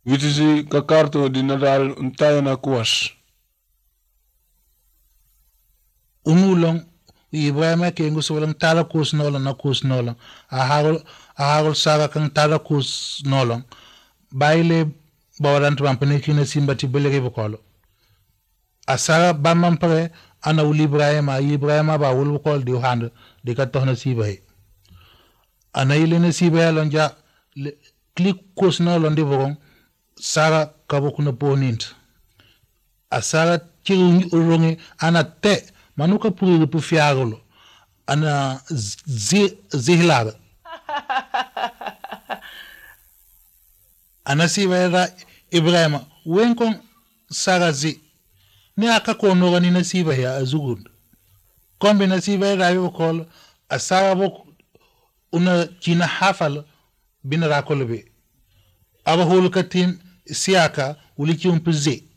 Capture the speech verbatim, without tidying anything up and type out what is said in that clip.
Vitisi kakarto di nadal untaya na kuwas. Umulong Ibrahim ke nguso walang tala kus nolong na kus nolong. Ahagol ahagol saga kang tala kus nolong. Baile bawalan tuwang panikina simba tibelege bukolo. Asara bamman pare ana uli Ibrahim Ibrahim ba ulu bukol di uhand di katohna sibahe. Ana ile na sibahe lonja klik kus nolong di bukong sara kabukuna ponint. Asara chiru urungi ana te manuka puri pu fiagolo ana zi zihlara ana sibahe Ibrahim wenkon sara zi ni aka kono gani na sibahe azugud kombe na sibahe rayo kol asara bok una china hafal bin rakolbe aba hol katim siaka uliki umpizi